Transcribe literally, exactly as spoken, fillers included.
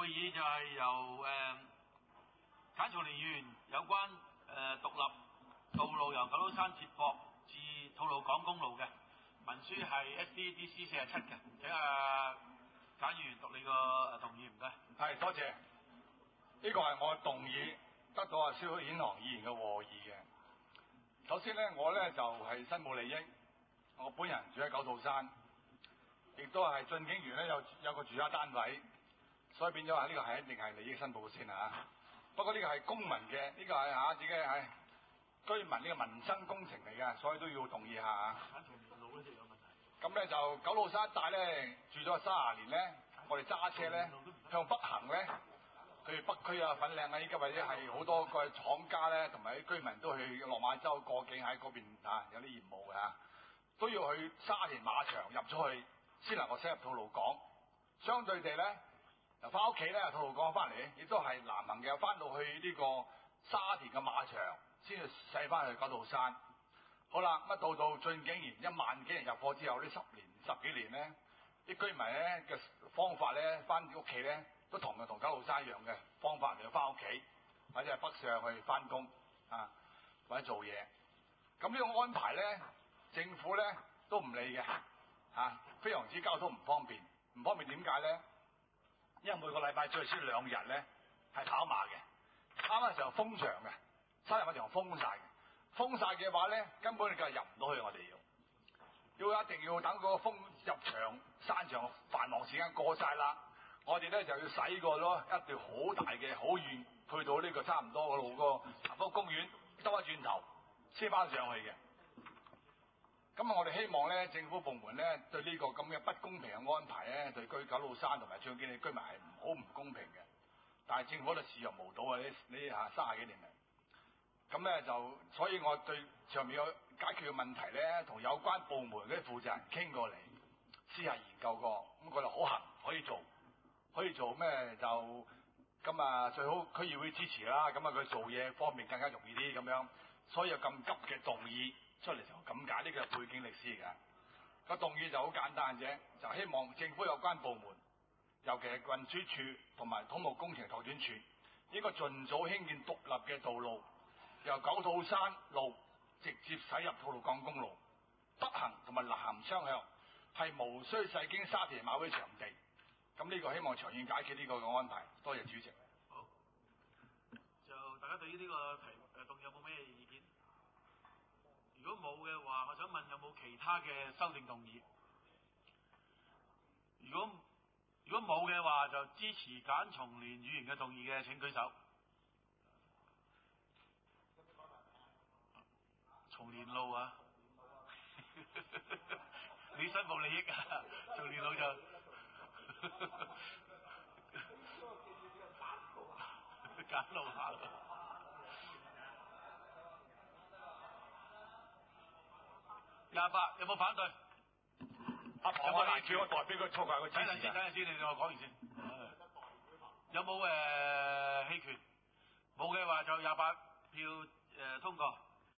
會議就係由誒簡松年議員有關誒獨立道路由九肚山接駁至吐露港公路嘅文書係 S D D C 四十七嘅，請阿簡議員讀你個動議唔該。 係，多謝。呢個係我嘅動議，得到阿蕭顯航議員嘅和議嘅。首先咧，我咧就係申報利益，我本人住喺九肚山，亦都係進境員咧有有個住宅單位，所以變咗話呢個係一定係利益申報先啊。不過呢個係公民嘅，呢、這個係嚇自己係居民呢個民生工程嚟嘅，所以都要同意下啊。 簡松年路嗰度有問題。 咁咧就九肚山一帶咧住咗三十年咧，我哋揸車咧向北行咧，譬如北區啊、粉嶺啊，依家或者係好多個廠家咧，同埋啲居民都去落馬洲過境喺嗰邊啊，有啲業務嘅，都要去沙田馬場入咗去先能夠駛入吐露港。相對地咧，又翻屋企咧，吐露港翻嚟，亦都係難行嘅，翻到去呢個沙田嘅馬場先至駛翻去九肚山。好啦，咁到到進境園一萬幾人入貨之後，呢十年十幾年咧，啲居民咧嘅方法咧，翻屋企咧都同嘅同九肚山一樣嘅方法嚟翻屋企，或者係北上去翻工啊，或者做嘢。咁呢個安排咧，政府咧都唔理嘅嚇、啊，非常之交通唔方便。唔方便點解咧？因為每個禮拜最少兩日咧係跑馬嘅，啱啱時候封場嘅，沙田馬場封晒嘅。封晒嘅話咧，根本你梗係入唔到去，我哋要要一定要等嗰個封入場山場繁忙時間過晒啦，我哋咧就要駛過咯一段好大嘅好遠，去到呢個差唔多個路個茶福公園，兜一轉頭先翻上去嘅。咁啊，我哋希望咧政府部門咧對呢個咁嘅不公平嘅安排咧，對居九肚山同埋將軍嘅居民係好唔公平嘅。但係政府就視若無睹啊！呢呢嚇三十幾年嚟。咁咧就，所以我對上面有解決嘅問題咧，同有關部門嗰啲負責人傾過嚟，私下研究過，咁覺得可行，可以做，可以做咩就咁啊，最好區議會支持啦，咁啊佢做嘢方面更加容易啲咁樣，所以有咁急嘅動議出嚟就咁解，呢個係背景歷史嚟㗎。個動議就好簡單啫，就希望政府有關部門，尤其係運輸署同埋土木工程拓展署，應該盡早興建獨立嘅道路。由九肚山路直接駛入吐露港公路，北行同埋南行雙向，係無需駛經沙田馬會場地。咁呢個希望長遠解決呢個嘅安排。多謝主席。 好，就大家對於呢個題誒動議有冇咩意見？如果冇嘅話，我想問有冇其他嘅修訂動議？如果如果冇嘅話，就支持簡松年議員嘅動議嘅請舉手。松年路啊，你申報利益啊，松年路就揀路行。廿八有冇反對？ 阿婆，我嚟叫我代表佢錯怪佢支持。 等陣先，等陣先，你同我講完先。有冇誒棄權？冇嘅話就廿八票誒、呃、通過。